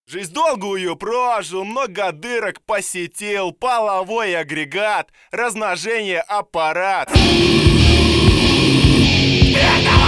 Жизнь долгую прожил, много дырок посетил, половой агрегат, размножение аппарат. Этого